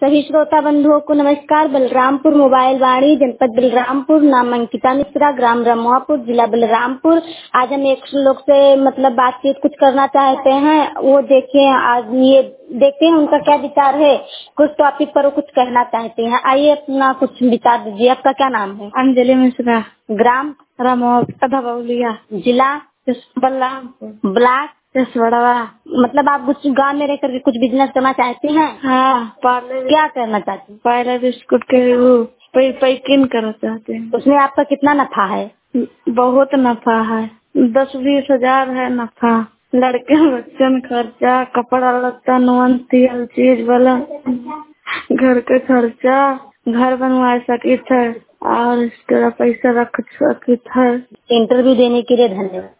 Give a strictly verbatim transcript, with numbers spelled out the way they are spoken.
सभी श्रोता बंधुओं को नमस्कार। बलरामपुर मोबाइल वाणी, जनपद बलरामपुर, नाम अंकिता मिश्रा, ग्राम रमुआपुर, जिला बलरामपुर। आज हम एक लोग से मतलब बातचीत कुछ करना चाहते हैं। वो देखिए, आज ये देखते हैं उनका क्या विचार है। कुछ टॉपिक पर वो कुछ कहना चाहते हैं। आइए अपना कुछ विचार दीजिए। आपका क्या नाम है? अंजलि मिश्रा, ग्राम रमुआ, जिला बलरामपुर, ब्लॉक जसवड़वा। मतलब आप कुछ गांव में रह करके कुछ बिजनेस करना चाहते हैं? हाँ, पहले क्या करना चाहते हैं? पहले बिस्कुट के वो पै, पैकिंग करना चाहते हैं। उसमें आपका कितना नफा है? बहुत नफा है, दस बीस हजार है नफा। लड़के बच्चन खर्चा, कपड़ा लत्ता, नून तेल चीज वाला, घर का खर्चा, घर बनवा सकित है और इसका पैसा रख सकित है। इंटरव्यू देने के लिए धन्यवाद।